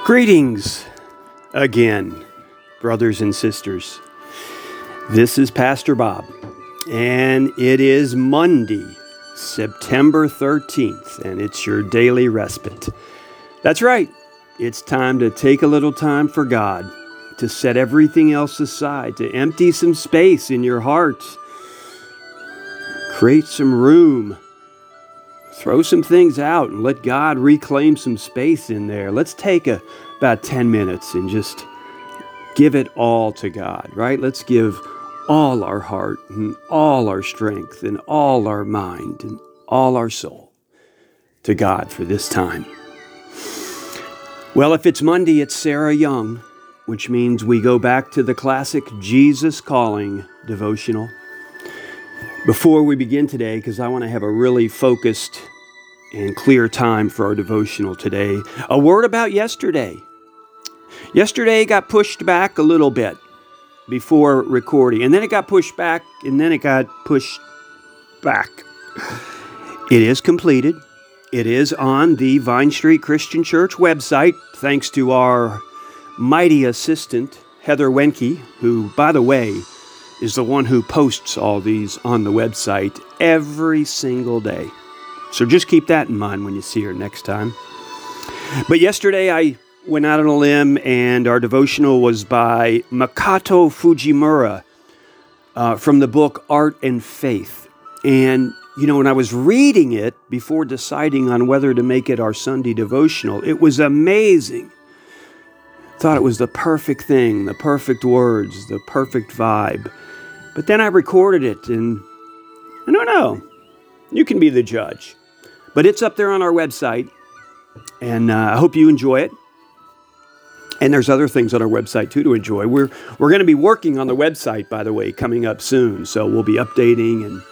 Greetings again, brothers and sisters. This is Pastor Bob, and it is Monday, September 13th, and it's your daily respite. That's right, it's time to take a little time for God, to set everything else aside, to empty some space in your heart, create some room, throw some things out and let God reclaim some space in there. Let's take about 10 minutes and just give it all to God, right? Let's give all our heart and all our strength and all our mind and all our soul to God for this time. Well, if it's Monday, it's Sarah Young, which means we go back to the classic Jesus Calling devotional. Before we begin today, because I want to have a really focused and clear time for our devotional today, a word about yesterday. Yesterday got pushed back a little bit before recording, and then it got pushed back, and then it got pushed back. It is completed. It is on the Vine Street Christian Church website, thanks to our mighty assistant, Heather Wenke, who, by the way, is the one who posts all these on the website every single day. So just keep that in mind when you see her next time. But yesterday I went out on a limb, and our devotional was by Makoto Fujimura from the book Art and Faith. And, when I was reading it before deciding on whether to make it our Sunday devotional, it was amazing. Thought it was the perfect thing, the perfect words, the perfect vibe. But then I recorded it, and I don't know. You can be the judge. But it's up there on our website, and I hope you enjoy it. And there's other things on our website, too, to enjoy. We're going to be working on the website, by the way, coming up soon. So we'll be updating and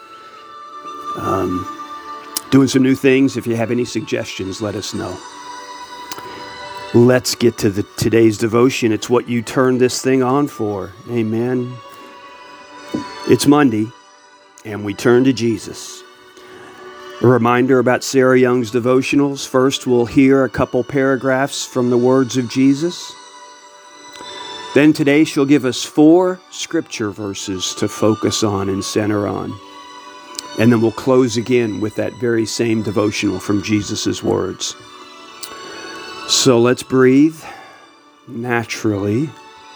doing some new things. If you have any suggestions, let us know. Let's get to today's devotion. It's what you turned this thing on for. Amen. It's Monday, and we turn to Jesus. A reminder about Sarah Young's devotionals. First, we'll hear a couple paragraphs from the words of Jesus. Then today, she'll give us 4 scripture verses to focus on and center on. And then we'll close again with that very same devotional from Jesus' words. So let's breathe naturally.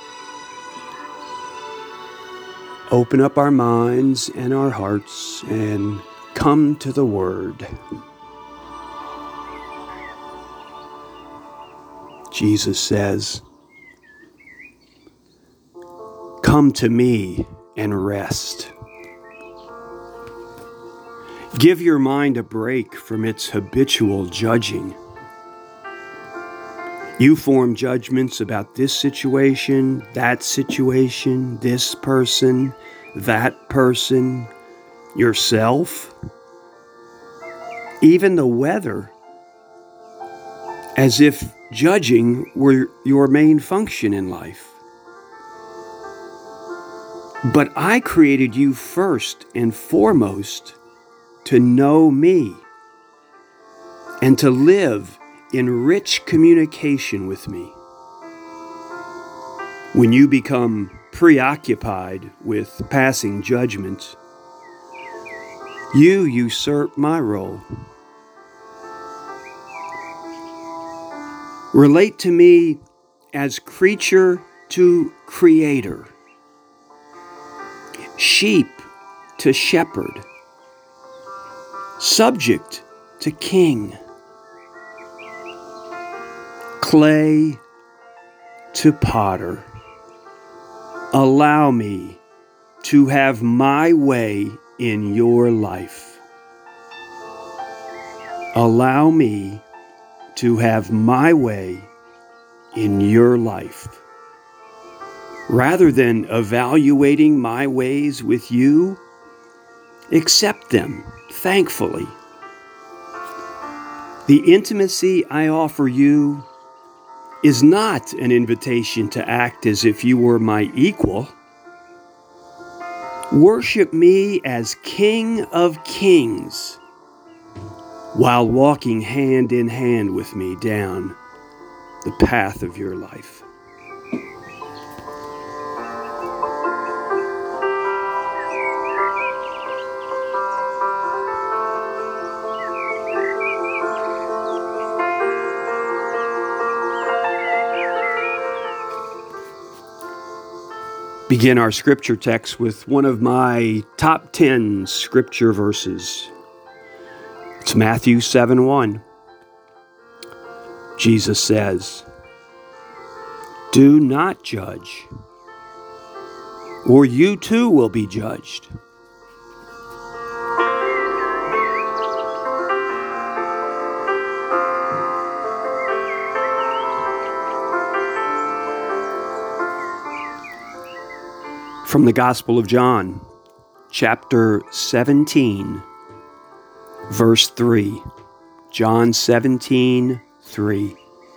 Open up our minds and our hearts and come to the Word. Jesus says, "Come to me and rest. Give your mind a break from its habitual judging. You form judgments about this situation, this person, that person, yourself, even the weather, as if judging were your main function in life. But I created you first and foremost to know me and to live in rich communication with me. When you become preoccupied with passing judgment, you usurp my role. Relate to me as creature to creator, sheep to shepherd, subject to king, clay to potter. Allow me to have my way in your life. Allow me to have my way in your life. Rather than evaluating my ways with you, accept them thankfully. The intimacy I offer you is not an invitation to act as if you were my equal. Worship me as King of Kings while walking hand in hand with me down the path of your life. Begin our scripture text with one of my top 10 scripture verses. It's Matthew 7:1. Jesus says, "Do not judge, or you too will be judged." From the Gospel of John, chapter 17, verse 3. John 17:3.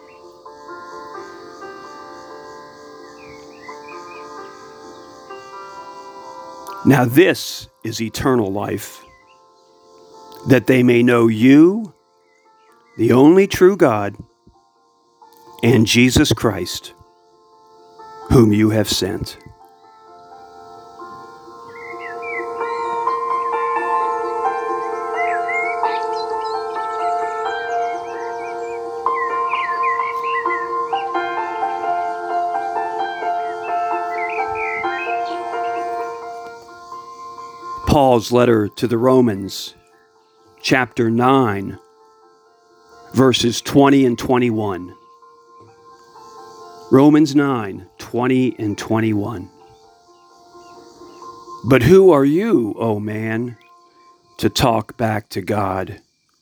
Now this is eternal life, that they may know you, the only true God, and Jesus Christ, whom you have sent. Paul's letter to the Romans, chapter 9, verses 20 and 21. Romans 9, 20 and 21. But who are you, O man, to talk back to God?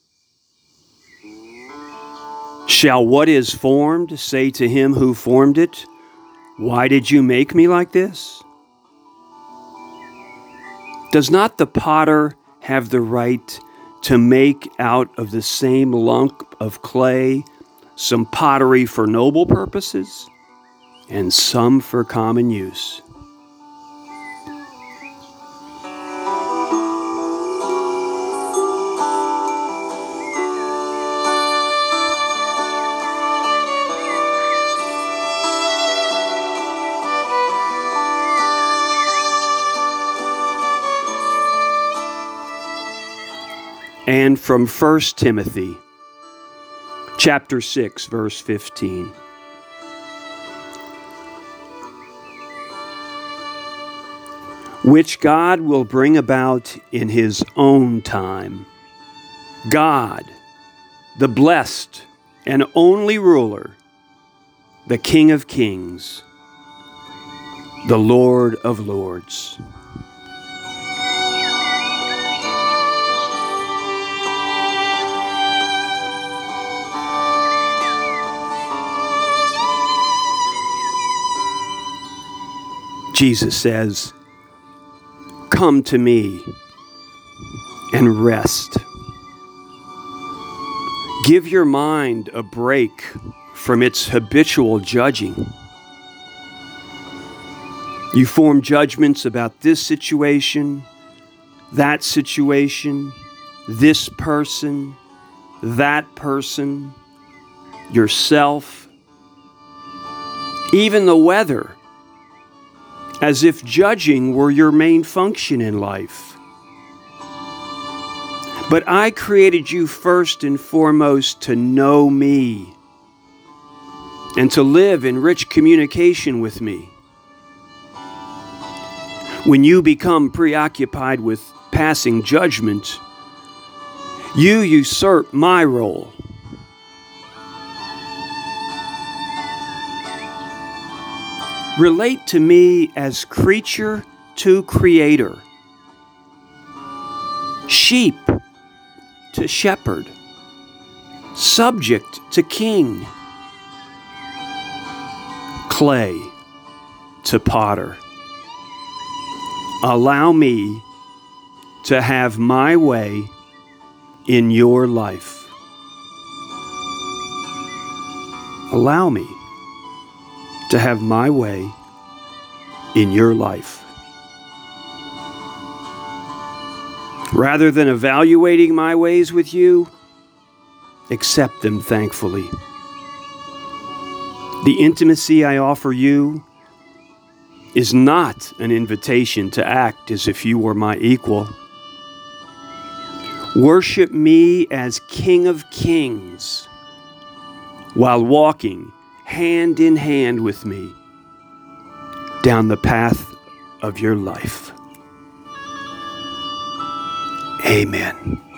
Shall what is formed say to him who formed it, "Why did you make me like this?" Does not the potter have the right to make out of the same lump of clay some pottery for noble purposes and some for common use? And from 1 Timothy, chapter 6, verse 15. Which God will bring about in his own time. God, the blessed and only ruler, the King of kings, the Lord of lords. Jesus says, "Come to me and rest. Give your mind a break from its habitual judging. You form judgments about this situation, this person, that person, yourself, even the weather, as if judging were your main function in life. But I created you first and foremost to know me and to live in rich communication with me. When you become preoccupied with passing judgment, you usurp my role. Relate to me as creature to creator, sheep to shepherd, subject to king, clay to potter. Allow me to have my way in your life. Allow me to have my way in your life. Rather than evaluating my ways with you, accept them thankfully. The intimacy I offer you is not an invitation to act as if you were my equal. Worship me as King of Kings while walking hand in hand with me down the path of your life. Amen.